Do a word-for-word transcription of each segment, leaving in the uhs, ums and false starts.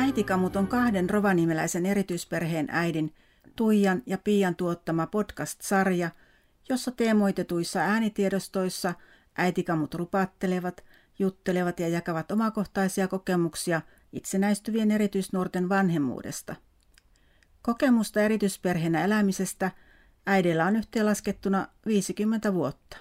Äitikamut on kahden rovaniemeläisen erityisperheen äidin, Tuijan ja Piian tuottama podcast-sarja, jossa teemoitetuissa äänitiedostoissa äitikamut rupattelevat, juttelevat ja jakavat omakohtaisia kokemuksia itsenäistyvien erityisnuorten vanhemmuudesta. Kokemusta erityisperheenä elämisestä äidillä on yhteenlaskettuna viisikymmentä vuotta.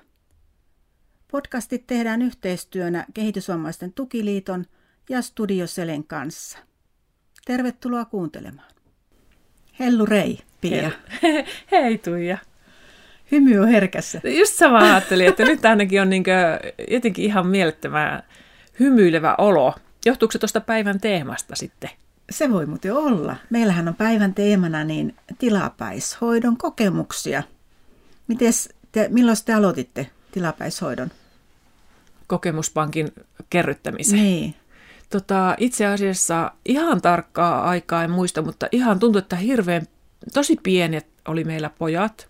Podcastit tehdään yhteistyönä Kehitysvammaisten tukiliiton ja Studio Selen kanssa. Tervetuloa kuuntelemaan. Hellu rei, Pia. Hei Tuija. Hymy on herkässä. Just sama ajattelin, että nyt ainakin on niin jotenkin ihan mielettömän hymyilevä olo. Johtuuko se tuosta päivän teemasta sitten? Se voi muuten olla. Meillähän on päivän teemana niin tilapäishoidon kokemuksia. Mites te, milloin te aloititte tilapäishoidon? Kokemuspankin kerryttämisen. Niin. Tota, itse asiassa ihan tarkkaa aikaa en muista, mutta ihan tuntui, että hirveän tosi pienet oli meillä pojat.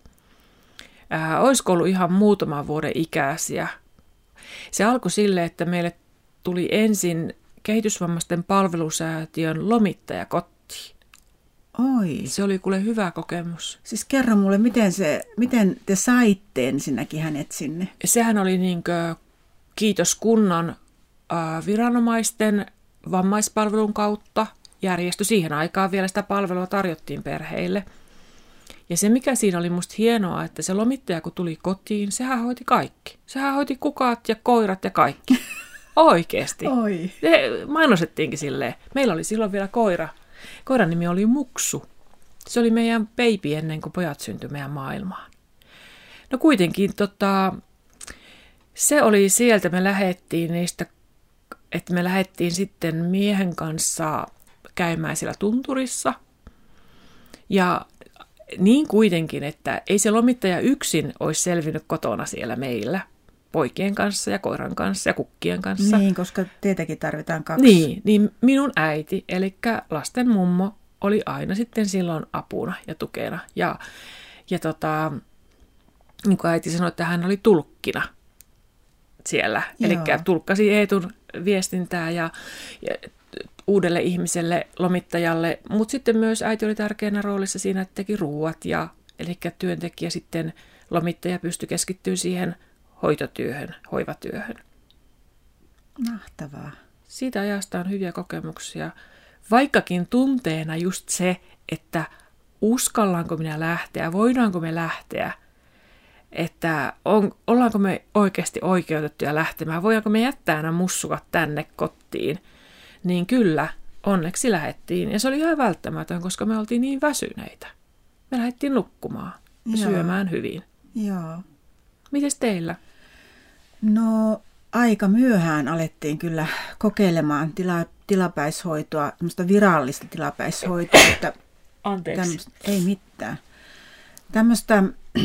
Ää, olisiko ollut ihan muutaman vuoden ikäisiä. Se alkoi sille, että meille tuli ensin Kehitysvammaisten palvelusäätiön lomittaja kotiin. Oi. Se oli kuule hyvä kokemus. Siis kerro mulle, miten, se, miten te saitte ensinnäkin hänet sinne? Sehän oli niinkö, kiitos kunnan äh, viranomaisten vammaispalvelun kautta järjestö. Siihen aikaan vielä sitä palvelua tarjottiin perheille. Ja se, mikä siinä oli musta hienoa, että se lomittaja, kun tuli kotiin, sehän hoiti kaikki. Sehän hoiti kukat ja koirat ja kaikki. Oikeesti. Oi. Mainosettiinkin silleen. Meillä oli silloin vielä koira. Koiran nimi oli Muksu. Se oli meidän baby ennen kuin pojat syntyi meidän maailmaan. No kuitenkin tota, se oli sieltä, me lähdettiin niistä, että me lähdettiin sitten miehen kanssa käymään siellä tunturissa. Ja niin kuitenkin, että ei se lomittaja yksin olisi selvinnyt kotona siellä meillä. Poikien kanssa ja koiran kanssa ja kukkien kanssa. Niin, koska teitäkin tarvitaan kaksi. Niin, niin minun äiti, eli lasten mummo, oli aina sitten silloin apuna ja tukena. Ja, ja tota, niin kuin äiti sanoi, että hän oli tulkkina siellä. Eli tulkkasi Eetun viestintää ja, ja uudelle ihmiselle, lomittajalle. Mutta sitten myös äiti oli tärkeänä roolissa siinä, että teki ruuat. Ja, eli työntekijä sitten, lomittaja pystyi keskittymään siihen hoitotyöhön, hoivatyöhön. Mahtavaa. Siitä ajasta on hyviä kokemuksia, vaikkakin tunteena just se, että uskallaanko minä lähteä, voidaanko me lähteä, että on, ollaanko me oikeasti oikeutettuja lähtemään, voidaanko me jättää nämä mussukat tänne kotiin, niin kyllä, onneksi lähdettiin. Ja se oli ihan välttämätön, koska me oltiin niin väsyneitä. Me lähdettiin nukkumaan ja Joo. syömään hyvin. Joo. Mites teillä? No aika myöhään alettiin kyllä kokeilemaan tila, tilapäishoitoa, tämmöistä virallista tilapäishoitoa. Että Anteeksi. Ei mitään. Tämmöistä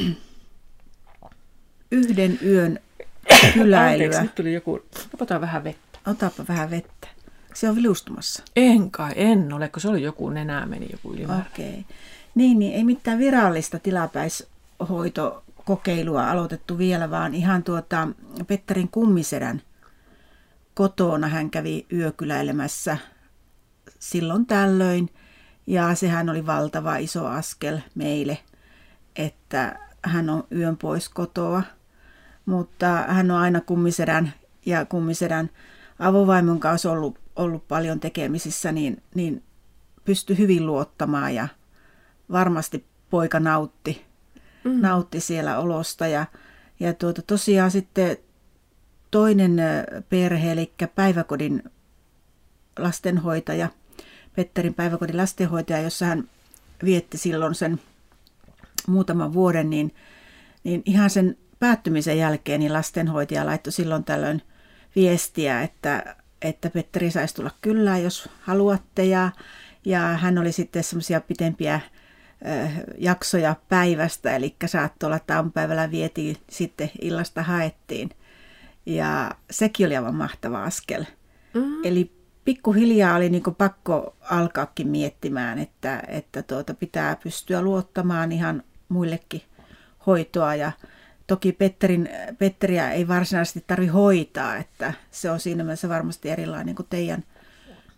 yhden yön kyläilyä. Anteeksi, nyt tuli joku. Otetaan vähän vettä. Otapa vähän vettä. Se on vilustumassa. En kai, en ole, kun se oli joku nenää meni joku ylimäärä. Okei. Okay. Niin, niin, ei mitään virallista tilapäishoitoa. Kokeilua aloitettu vielä, vaan ihan tuota Petterin kummisedän kotona hän kävi yökyläilemässä silloin tällöin. Ja sehän oli valtava iso askel meille, että hän on yön pois kotoa. Mutta hän on aina kummisedän ja kummisedän avovaimon kanssa ollut, ollut paljon tekemisissä, niin, niin pystyi hyvin luottamaan ja varmasti poika nautti. Mm. nautti siellä olosta. Ja, ja tuota, tosiaan sitten toinen perhe, eli päiväkodin lastenhoitaja, Petterin päiväkodin lastenhoitaja, jossa hän vietti silloin sen muutaman vuoden, niin, niin ihan sen päättymisen jälkeen niin lastenhoitaja laittoi silloin tällöin viestiä, että, että Petteri saisi tulla kyllä, jos haluatte. Ja, ja hän oli sitten semmoisia pitempiä jaksoja päivästä, eli saattoi olla, että aamupäivällä vietiin, sitten illasta haettiin. Ja sekin oli aivan mahtava askel. Mm-hmm. Eli pikkuhiljaa oli niin kuin pakko alkaakin miettimään, että, että tuota pitää pystyä luottamaan ihan muillekin hoitoa. Ja toki Petterin, Petteriä ei varsinaisesti tarvitse hoitaa, että se on siinä mielessä varmasti erilainen kuin teidän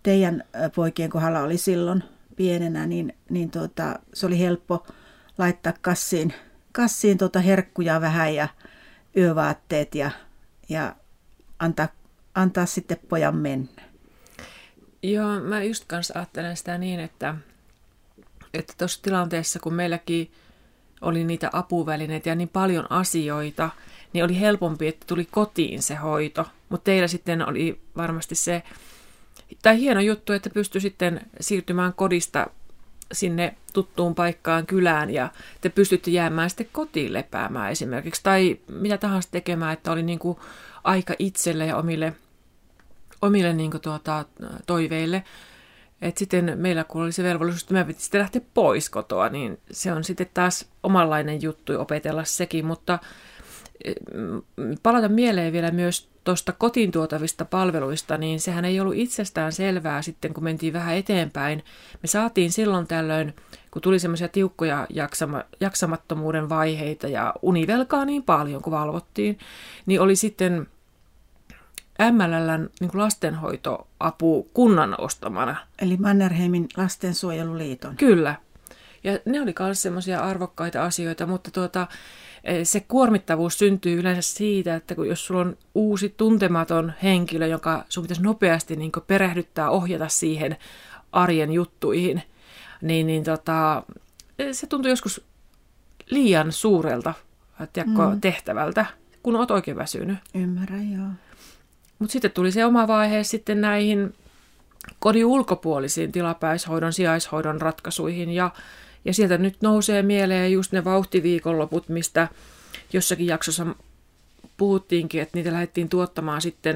teidän poikien kohdalla oli silloin pienenä, niin, niin tuota, se oli helppo laittaa kassiin, kassiin tuota herkkuja vähän ja yövaatteet ja, ja antaa, antaa sitten pojan mennä. Joo, mä just kanssa ajattelen sitä niin, että että tuossa tilanteessa, kun meilläkin oli niitä apuvälineitä ja niin paljon asioita, niin oli helpompi, että tuli kotiin se hoito. Mutta teillä sitten oli varmasti se, tai hieno juttu, että pystyi sitten siirtymään kodista sinne tuttuun paikkaan kylään ja te pystytte jäämään sitten kotiin lepäämään esimerkiksi. Tai mitä tahansa tekemään, että oli niinku aika itselle ja omille, omille niinku tuota, toiveille. Et sitten meillä, kun oli se velvollisuus, että me piti sitten lähteä pois kotoa, niin se on sitten taas omanlainen juttu opetella sekin. Mutta palata mieleen vielä myös tuosta kotiin tuotavista palveluista, niin sehän ei ollut itsestään selvää sitten, kun mentiin vähän eteenpäin. Me saatiin silloin tällöin, kun tuli semmoisia tiukkoja jaksama, jaksamattomuuden vaiheita ja univelkaa niin paljon, kun valvottiin, niin oli sitten M L L:n niin lastenhoitoapu kunnan ostamana. Eli Mannerheimin lastensuojeluliiton. Kyllä. Ja ne oli myös semmoisia arvokkaita asioita, mutta tuota, se kuormittavuus syntyy yleensä siitä, että kun jos sulla on uusi tuntematon henkilö, joka sun pitäisi nopeasti niin perehdyttää, ohjata siihen arjen juttuihin, niin, niin tota, se tuntuu joskus liian suurelta tiedätkö, mm. tehtävältä, kun oot oikein väsynyt. Ymmärrän, joo. Mutta sitten tuli se oma vaihe sitten näihin kodin ulkopuolisiin tilapäishoidon, sijaishoidon ratkaisuihin. Ja, ja sieltä nyt nousee mieleen just ne vauhtiviikonloput, mistä jossakin jaksossa puhuttiinkin, että niitä lähdettiin tuottamaan sitten,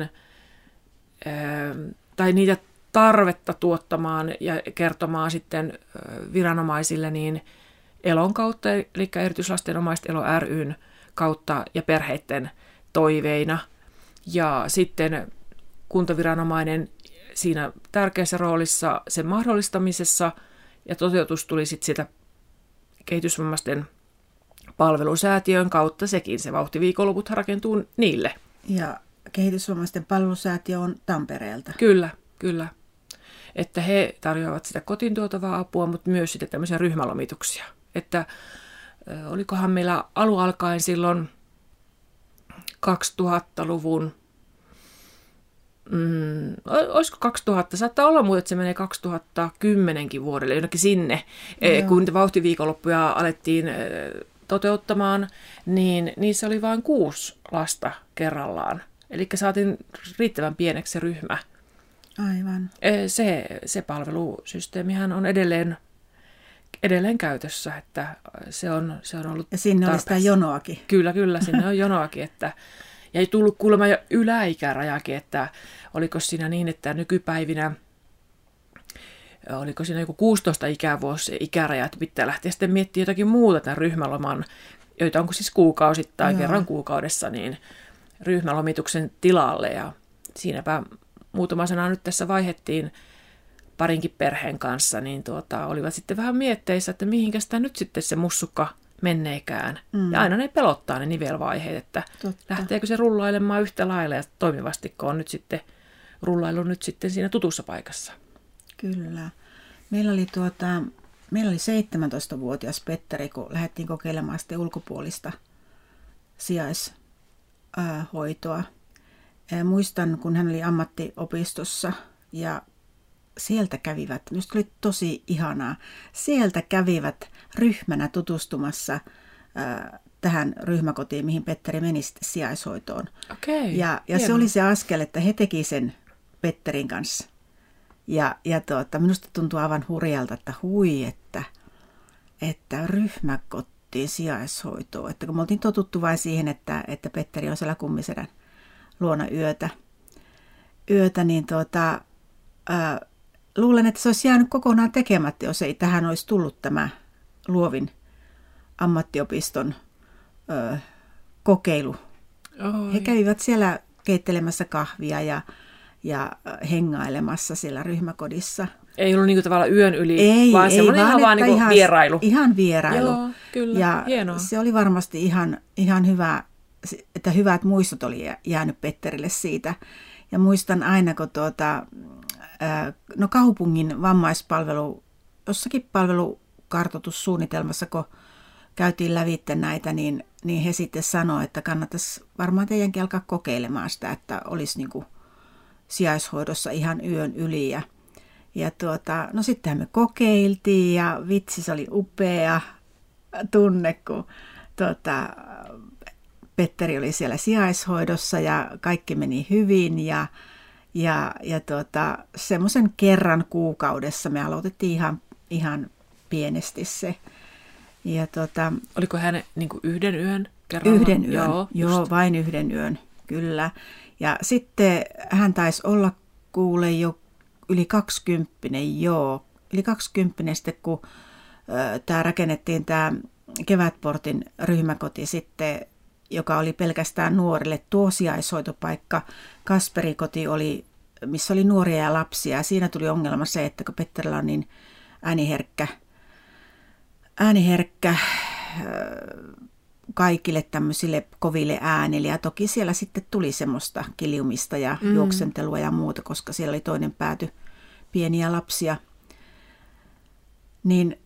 ää, tai niitä tarvetta tuottamaan ja kertomaan sitten viranomaisille niin Elon kautta, eli erityislasten omaiset Elo ry:n kautta ja perheiden toiveina. Ja sitten kuntaviranomainen siinä tärkeässä roolissa sen mahdollistamisessa ja toteutus tuli sitten sitä kehitysvammaisten palvelusäätiön kautta sekin. Se vauhtiviikonloput rakentuu niille. Ja kehitysvammaisten palvelusäätiö on Tampereelta. Kyllä, kyllä. Että he tarjoavat sitä kotiin tuotavaa apua, mutta myös sitten tämmöisiä ryhmälomituksia. Että olikohan meillä alun alkaen silloin kaksituhattaluvun, mm, olisiko kaksituhatta, saattaa olla muuta, että se menee kaksituhattakymmenenkin vuodelle jonnekin sinne, Joo. kun niitä vauhtiviikonloppuja alettiin toteuttamaan, niin niissä oli vain kuusi lasta kerrallaan. Eli saatiin riittävän pieneksi se ryhmä. Aivan. Se, se palvelusysteemihän on edelleen edelleen käytössä, että se on, se on ollut ja sinne tarpeessa. On sitä jonoakin. Kyllä, kyllä, sinne on jonoakin. Että, ja ei tullut kuulemma jo yläikärajakin, että oliko siinä niin, että nykypäivinä, oliko siinä joku kuusitoista ikävuosi ikäraja, että pitää lähteä sitten miettimään jotakin muuta tämän ryhmäloman, joita onko siis kuukausittain, Joo. kerran kuukaudessa, niin ryhmälomituksen tilalle. Ja siinäpä muutama sana nyt tässä vaihettiin parinkin perheen kanssa, niin tuota, olivat sitten vähän mietteissä, että mihinkä sitä nyt sitten se mussukka menneekään. Mm. Ja aina ne pelottaa ne nivelvaiheet, että Totta. lähteekö se rullailemaan yhtä lailla ja toimivasti, kun on nyt sitten rullailu nyt sitten siinä tutussa paikassa. Kyllä. Meillä oli, tuota, meillä oli seitsemäntoistavuotias Petteri, kun lähdettiin kokeilemaan sitten ulkopuolista sijaishoitoa. Muistan, kun hän oli ammattiopistossa ja sieltä kävivät, minusta oli tosi ihanaa, sieltä kävivät ryhmänä tutustumassa ää, tähän ryhmäkotiin, mihin Petteri meni sitten sijaishoitoon. Okay, ja ja se oli se askel, että he teki sen Petterin kanssa. Ja, ja tuota, minusta tuntuu aivan hurjalta, että hui, että, että ryhmäkotiin sijaishoitoon. Että kun me oltiin totuttu vain siihen, että, että Petteri on siellä Kummisedän luona yötä, yötä niin tuota, ää, luulen, että se olisi jäänyt kokonaan tekemättä, jos ei tähän olisi tullut tämä Luovin ammattiopiston ö, kokeilu. Oi. He kävivät siellä keittelemässä kahvia ja, ja hengailemassa siellä ryhmäkodissa. Ei ollut niin kuin tavallaan yön yli, ei, vaan ei, semmoinen vaan, ihan vaan niin kuin ihan, vierailu. Ihan vierailu. Joo, kyllä, ja hienoa. Se oli varmasti ihan, ihan hyvä, että hyvät muistot oli jäänyt Petterille siitä. Ja muistan aina, kun tuota, no kaupungin vammaispalvelu, jossakin palvelukartoitussuunnitelmassa, kun käytiin lävitse näitä, niin, niin he sitten sanoivat, että kannattaisi varmaan teidänkin alkaa kokeilemaan sitä, että olisi niin kuin sijaishoidossa ihan yön yli. Ja, ja tuota, no sittenhän me kokeiltiin ja vitsi, se oli upea tunne, kun tuota, Petteri oli siellä sijaishoidossa ja kaikki meni hyvin ja, ja, ja tuota, semmoisen kerran kuukaudessa me aloitettiin ihan, ihan pienesti se. Ja tuota, oliko hän niin kuin yhden yön kerralla? Yhden yön, joo, joo vain yhden yön, kyllä. Ja sitten hän taisi olla kuule jo yli kaksikymppinen, joo, yli kaksikymppinen sitten, kun tämä rakennettiin tämä Kevätportin ryhmäkoti sitten, joka oli pelkästään nuorille. Tuo sijaishoitopaikka, Kasperikoti oli, missä oli nuoria ja lapsia. Ja siinä tuli ongelma se, että kun Petterillä on niin ääniherkkä, ääniherkkä kaikille tämmöisille koville äänille. Ja toki siellä sitten tuli semmoista kiljumista ja mm. juoksentelua ja muuta, koska siellä oli toinen pääty pieniä lapsia. Niin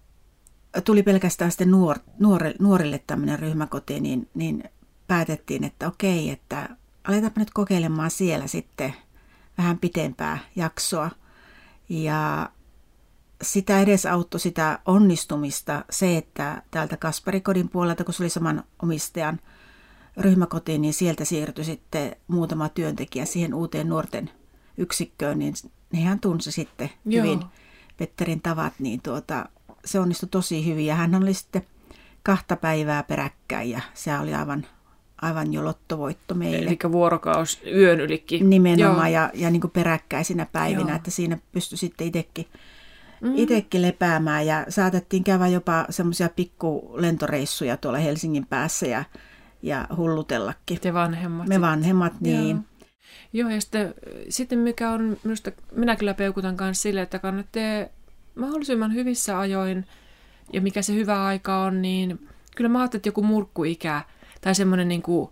tuli pelkästään sitten nuor, nuore, nuorille tämmöinen ryhmäkoti, niin, niin päätettiin, että okei, että aletaanpa nyt kokeilemaan siellä sitten vähän pitempää jaksoa. Ja sitä edesauttoi sitä onnistumista se, että täältä Kasperikodin puolelta, kun se oli saman omistajan ryhmäkotiin, niin sieltä siirtyi sitten muutama työntekijä siihen uuteen nuorten yksikköön, niin hehän tunsi sitten Joo. hyvin Petterin tavat, niin tuota, se onnistui tosi hyvin. Ja hän oli sitten kahta päivää peräkkäin ja se oli aivan, aivan jo lottovoitto meille. Eli vuorokaus yön ylikin. Nimenomaan ja, ja niin kuin peräkkäisinä päivinä, Joo. että siinä pystyi sitten itsekin Mm. Itsekin lepäämään ja saatettiin käydä jopa semmoisia pikkulentoreissuja tuolla Helsingin päässä ja, ja hullutellakin. Te vanhemmat. Me vanhemmat, niin. Joo, Joo ja sitten, sitten mikä on minusta, minä kyllä peukutan kanssa sille, että kannattaa mahdollisimman hyvissä ajoin ja mikä se hyvä aika on, niin kyllä mä ajattelin, että joku murkkuikä tai semmoinen niin kuin,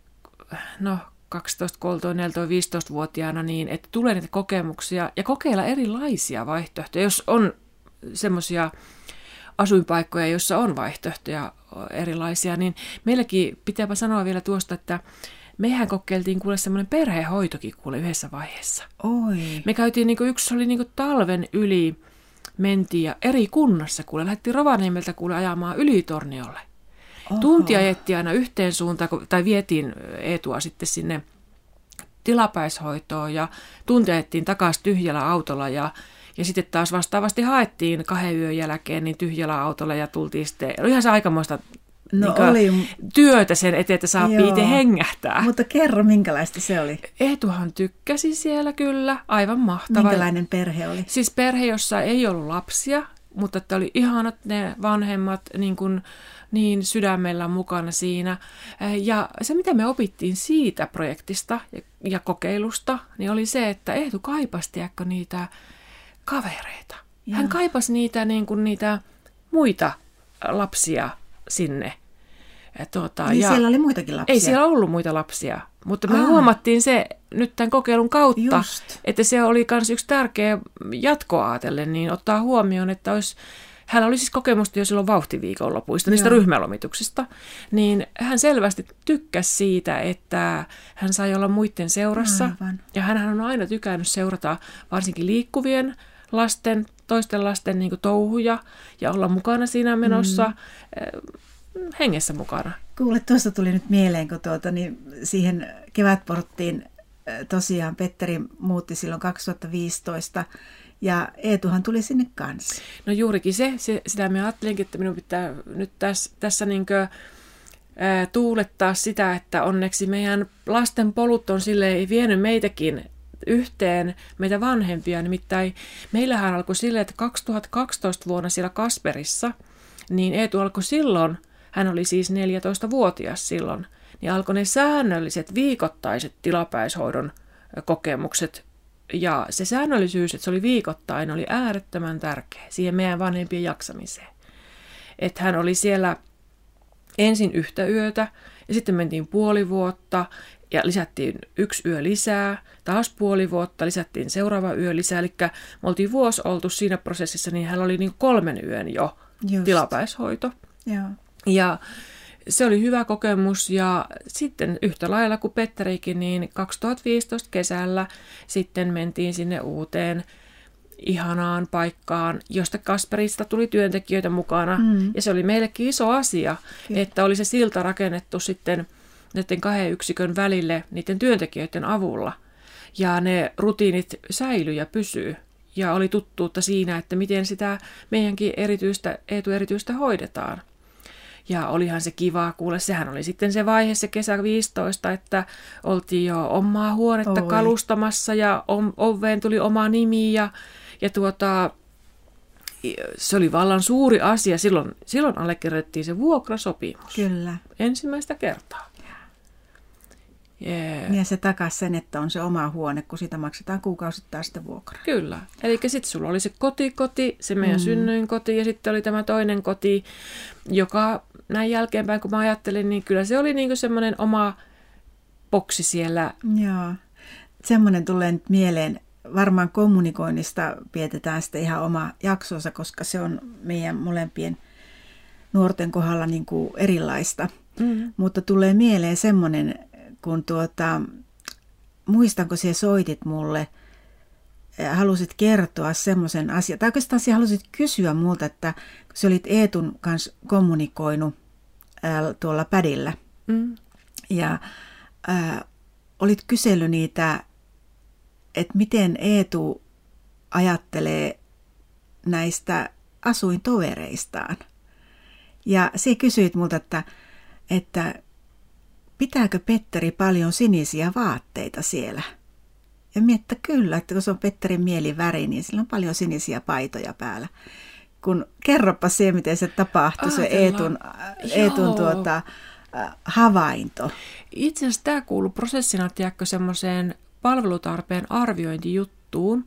no kaksitoista, kolmetoista, neljätoista, viisitoista-vuotiaana niin, että tulee niitä kokemuksia ja kokeilla erilaisia vaihtoehtoja. Jos on semmoisia asuinpaikkoja, joissa on vaihtoehtoja erilaisia, niin meilläkin pitääpä sanoa vielä tuosta, että mehän kokeiltiin kuule semmoinen perhehoitokin kuule yhdessä vaiheessa. Oi. Me käytiin, niin kuin, yksi oli niin kuin talven yli, mentiin ja eri kunnassa kuule, lähdettiin Rovaniemeltä kuule ajamaan Ylitorniolle. Oho. Tuntia ajettiin aina yhteen suuntaan, tai vietiin Eetua sitten sinne tilapäishoitoon ja tuntia ajettiin takaisin tyhjällä autolla ja, ja sitten taas vastaavasti haettiin kahden yön jälkeen niin tyhjällä autolla ja tultiin sitten, oli ihan se aikamoista no niin oli. työtä sen eteen, että saa Joo. itse hengähtää. Mutta kerro, minkälaista se oli? Eetuhan tykkäsi siellä kyllä, aivan mahtava. Minkälainen perhe oli? Siis perhe, jossa ei ollut lapsia, mutta että oli ihanat ne vanhemmat niin, kuin, niin sydämellä mukana siinä. Ja se, mitä me opittiin siitä projektista ja, ja kokeilusta, niin oli se, että Eetu kaipasi tiedätkö, niitä kavereita. Ja. Hän kaipasi niitä, niin kuin, niitä muita lapsia sinne. Ja tuota, niin ja siellä oli muitakin lapsia? Ei siellä ollut muita lapsia, mutta me Aa. huomattiin se nyt tämän kokeilun kautta, Just. että se oli myös yksi tärkeä jatkoa ajatellen, niin ottaa huomioon, että olisi, hän oli siis kokemusta jo silloin vauhtiviikonlopuista, niistä Joo. ryhmälomituksista, niin hän selvästi tykkäsi siitä, että hän sai olla muiden seurassa. Aivan. Ja hän on aina tykännyt seurata varsinkin liikkuvien lasten, toisten lasten niin kuin touhuja ja olla mukana siinä menossa. Mm. Hengessä mukana. Kuule, tuosta tuli nyt mieleen, kun tuota, niin siihen Kevätporttiin tosiaan Petteri muutti silloin kaksituhattaviisitoista ja Eetuhan tuli sinne kanssa. No juurikin se, se sitä minä ajattelinkin, että minun pitää nyt tässä, tässä niin kuin, ää, tuulettaa sitä, että onneksi meidän lasten polut on silleen vienyt meitäkin yhteen, meitä vanhempia. Nimittäin meillähän alkoi silleen, että kaksituhattakaksitoista vuonna siellä Kasperissa, niin Eetu alkoi silloin, hän oli siis neljätoistavuotias silloin, niin alkoi ne säännölliset viikoittaiset tilapäishoidon kokemukset. Ja se säännöllisyys, että se oli viikoittain, oli äärettömän tärkeä siihen meidän vanhempien jaksamiseen. Että hän oli siellä ensin yhtä yötä ja sitten mentiin puoli vuotta ja lisättiin yksi yö lisää, taas puoli vuotta, lisättiin seuraava yö lisää. Eli me oltiin vuosi oltu siinä prosessissa, niin hän oli niin kolmen yön jo Just. tilapäishoito. Joo. Ja se oli hyvä kokemus ja sitten yhtä lailla kuin Petterikin, niin kaksituhattaviisitoista kesällä sitten mentiin sinne uuteen ihanaan paikkaan, josta Kasperista tuli työntekijöitä mukana. Mm. Ja se oli meillekin iso asia, Kyllä. että oli se silta rakennettu sitten näiden kahden yksikön välille niiden työntekijöiden avulla. Ja ne rutiinit säilyi ja pysyi. Ja oli tuttuutta siinä, että miten sitä meidänkin erityistä, Eetu-erityistä hoidetaan. Ja olihan se kiva, kuule, sehän oli sitten se vaihe, se kesä viisitoista, että oltiin jo omaa huonetta Oi. kalustamassa ja oveen tuli oma nimi ja, ja tuota, se oli vallan suuri asia. Silloin, silloin allekirjoitettiin se vuokrasopimus. Kyllä. Ensimmäistä kertaa. Yeah. Ja se takasi sen, että on se oma huone, kun sitä maksetaan kuukausittain sitä vuokraa. Kyllä. Eli sitten sulla oli se kotikoti, se meidän mm. synnyinkoti ja sitten oli tämä toinen koti, joka näin jälkeenpäin, kun mä ajattelin, niin kyllä se oli niinku semmoinen oma boksi siellä. Joo. Semmoinen tulee nyt mieleen. Varmaan kommunikoinnista pidetään sitä ihan oma jaksonsa, koska se on meidän molempien nuorten kohdalla niin kuin erilaista. Mm. Mutta tulee mieleen semmoinen, kun tuota, muistanko sinä soitit mulle, halusit kertoa semmoisen asian, tai oikeastaan sinä halusit kysyä multa, että kun sinä olit Eetun kanssa kommunikoinut ää, tuolla pädillä, mm. ja ää, olit kysellyt niitä, että miten Eetu ajattelee näistä asuintovereistaan. Ja sinä kysyit multa, että, että pitääkö Petteri paljon sinisiä vaatteita siellä? Ja miettä kyllä, että kun se on Petterin mieliväri, niin sillä on paljon sinisiä paitoja päällä. Kun kerropa se, miten se tapahtui, se Eetun, Eetun tuota, äh, havainto. Itse asiassa tämä kuului prosessina, tiedätkö, semmoiseen palvelutarpeen arviointijuttuun.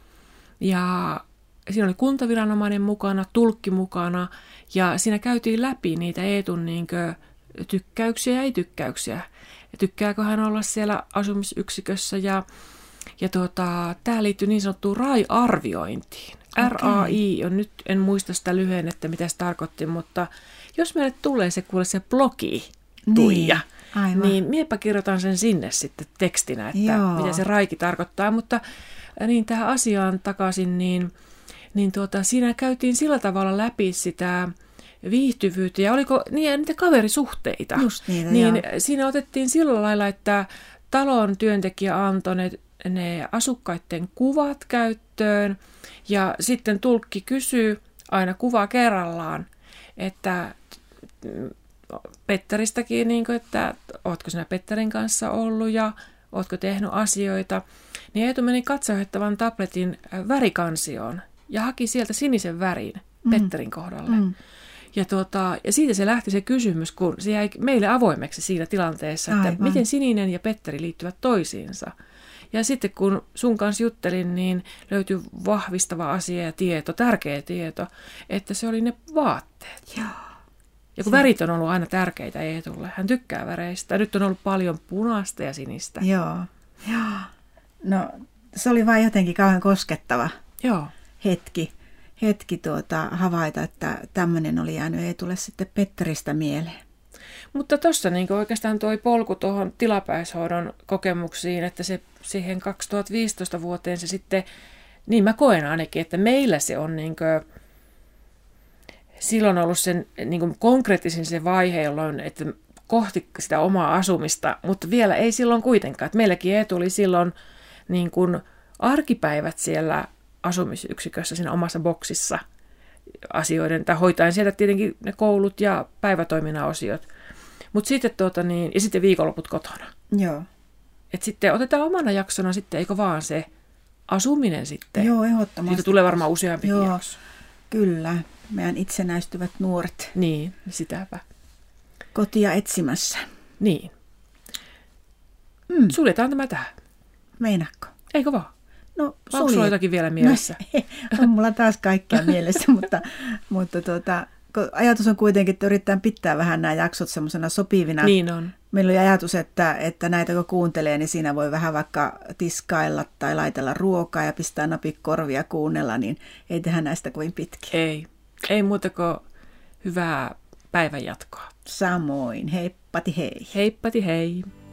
Ja siinä oli kuntaviranomainen mukana, tulkki mukana, ja siinä käytiin läpi niitä Eetun niinkö tykkäyksiä ja ei-tykkäyksiä. Ja tykkääkö hän olla siellä asumisyksikössä. Ja, ja tuota, tämä liittyy niin sanottuun R A I-arviointiin. Okay. R A I on nyt, en muista sitä lyhennettä, mitä se tarkoitti, mutta jos meille tulee se, kuule se blogi, Tuija, niin, niin miepä kirjoitan sen sinne sitten tekstinä, että Joo. mitä se raiki tarkoittaa. Mutta niin tähän asiaan takaisin, niin, niin tuota, siinä käytiin sillä tavalla läpi sitä viihtyvyyttä ja oliko niin, niitä kaverisuhteita. Just niitä, niin joo. Siinä otettiin sillä lailla, että talon työntekijä antoi ne, ne asukkaiden kuvat käyttöön ja sitten tulkki kysyy aina kuva kerrallaan, että Petteristäkin, niin kuin, että ootko sinä Petterin kanssa ollut ja ootko tehnyt asioita. Niin Eetu meni katsohettavan tabletin värikansioon ja haki sieltä sinisen värin mm. Petterin kohdalle. Mm. Ja, tuota, ja siitä se lähti se kysymys, kun se jäi meille avoimeksi siinä tilanteessa, että Aivan. miten sininen ja Petteri liittyvät toisiinsa. Ja sitten kun sun kanssa juttelin, niin löytyi vahvistava asia ja tieto, tärkeä tieto, että se oli ne vaatteet. Joo. Ja kun se... värit on ollut aina tärkeitä Eetulle, hän tykkää väreistä. Nyt on ollut paljon punaista ja sinistä. Joo. Joo. No se oli vain jotenkin kauhean koskettava Joo. hetki. hetki tuota, havaita, että tämmöinen oli jäänyt Eetulle sitten Petteristä mieleen. Mutta tuossa niin oikeastaan toi polku tuohon tilapäishoidon kokemuksiin, että se siihen kaksituhattaviisitoista vuoteen se sitten, niin mä koen ainakin, että meillä se on niin kuin, silloin ollut sen niin kuin konkreettisin se vaihe, jolloin, että kohti sitä omaa asumista, mutta vielä ei silloin kuitenkaan. Että meilläkin Eetu oli silloin niin kuin arkipäivät siellä asumisyksikössä siinä omassa boksissa asioiden, tai hoitaen sieltä tietenkin ne koulut ja päivätoiminnan osiot. Mutta sitten tuota niin, ja sitten viikonloput kotona. Joo. Et sitten otetaan omana jaksona sitten, eikö vaan se asuminen sitten. Joo, ehdottomasti. Siitä tulee varmaan useampi Joo, jakso. Kyllä. Meidän itsenäistyvät nuoret. Niin, sitäpä. Kotia etsimässä. Niin. Mm. Suljetaan tämä tähän. Meinaatko? Eikö vaan? No, onko sulla jotakin vielä mielessä? No, on mulla taas kaikkea mielessä, mutta, mutta tuota, ajatus on kuitenkin, että yritetään pitää vähän nämä jaksot semmoisena sopivina. Niin on. Meillä oli ajatus, että, että näitä kun kuuntelee, niin siinä voi vähän vaikka tiskailla tai laitella ruokaa ja pistää napit korvia kuunnella, niin ei tehdä näistä kovin pitkiä. Ei. Ei muuta kuin hyvää päivänjatkoa. Samoin. Heippati hei. Heippati hei.